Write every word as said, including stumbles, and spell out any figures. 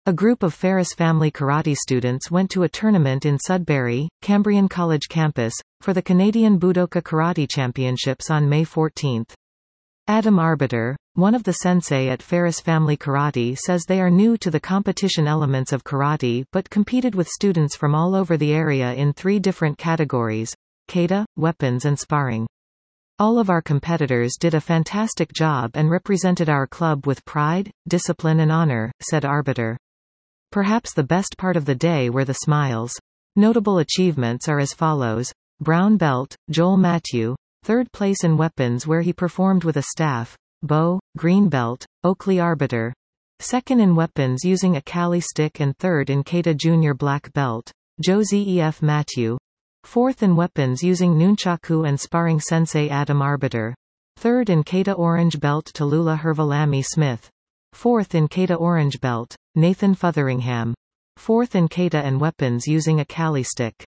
A group of Ferris family karate students went to a tournament in Sudbury, Cambrian College campus, for the Canadian Budoka Karate Championships on May fourteenth. Adam Arbiter, one of the sensei at Ferris Family Karate, says they are new to the competition elements of karate but competed with students from all over the area in three different categories: kata, weapons and sparring. All of our competitors did a fantastic job and represented our club with pride, discipline and honor, said Arbiter. Perhaps the best part of the day were the smiles. Notable achievements are as follows: brown belt, Joel Matthew, third place in weapons where he performed with a staff; bow, green belt, Oakley Arbiter, second in weapons using a Kali stick and third in kata junior black belt; Joe Zef Matthew, fourth in weapons using nunchaku and sparring sensei Adam Arbiter, third in kata orange belt Tallulah Hervalami Smith, fourth in kata orange belt, Nathan Fotheringham, fourth in kata and weapons using a Kali stick.